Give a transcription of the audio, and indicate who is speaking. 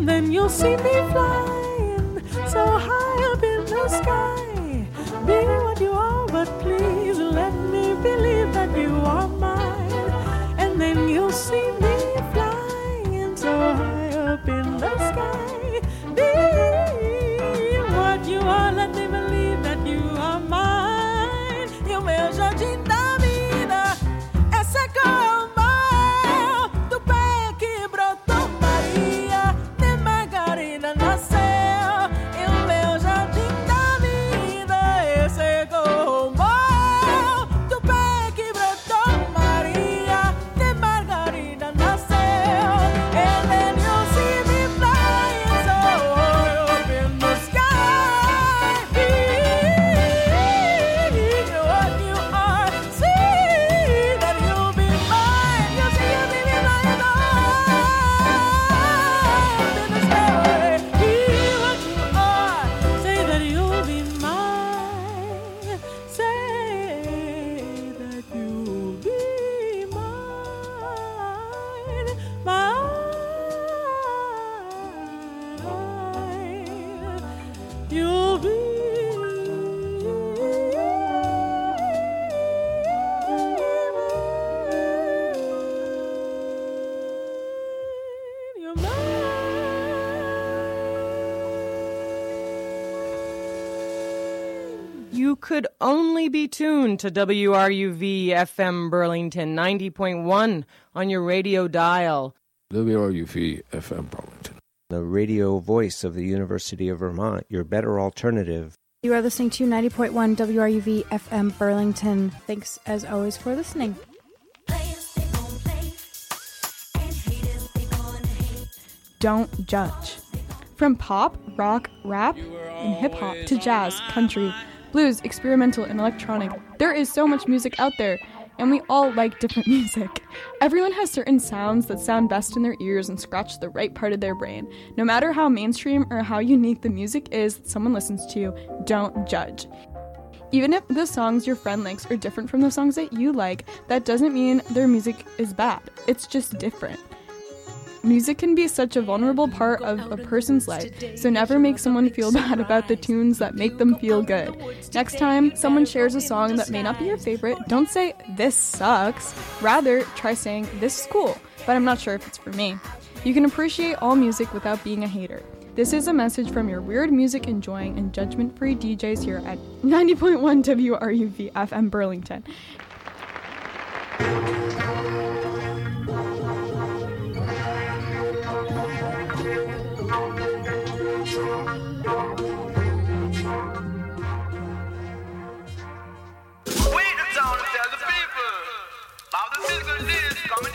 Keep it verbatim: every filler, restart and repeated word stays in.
Speaker 1: then you'll see me flying so high up in the sky. Be what you are, but please let me believe that you are mine. And then you'll see me flying so high up in the sky. Be what you are, let me believe that you are mine. E o meu jardim da vida é seco mal do pé que brotou Maria, de Margarida nasceu. E o meu jardim da vida é seco mal do pé que brotou Maria, de Margarida nasceu. And then you'll see me flying so high up in the sky. Be what you are, see that you'll be mine. You'll see you'll be flying high up in the sky. Be what you are, say that you'll be mine. Say that you'll be mine, mine. You'll be mine. You're mine.
Speaker 2: You could only be tuned to W R U V F M Burlington ninety point one on your radio dial.
Speaker 3: W R U V F M Burlington.
Speaker 4: The radio voice of the University of Vermont, your better alternative.
Speaker 5: You are listening to ninety point one W R U V F M Burlington. Thanks, as always, for listening. Don't judge. From pop, rock, rap, and hip-hop to jazz, country, blues, experimental, and electronic, there is so much music out there, and we all like different music. Everyone has certain sounds that sound best in their ears and scratch the right part of their brain. No matter how mainstream or how unique the music is that someone listens to, don't judge. Even if the songs your friend likes are different from the songs that you like, that doesn't mean their music is bad. It's just different. Music can be such a vulnerable part of a person's life, so never make someone feel bad about the tunes that make them feel good. Next time someone shares a song that may not be your favorite, don't say, "This sucks." Rather, try saying, "This is cool, but I'm not sure if it's for me." You can appreciate all music without being a hater. This is a message from your weird music enjoying and judgment-free D Js here at ninety point one W R U V F M Burlington.
Speaker 6: We the town to tell the people about the musical leaders coming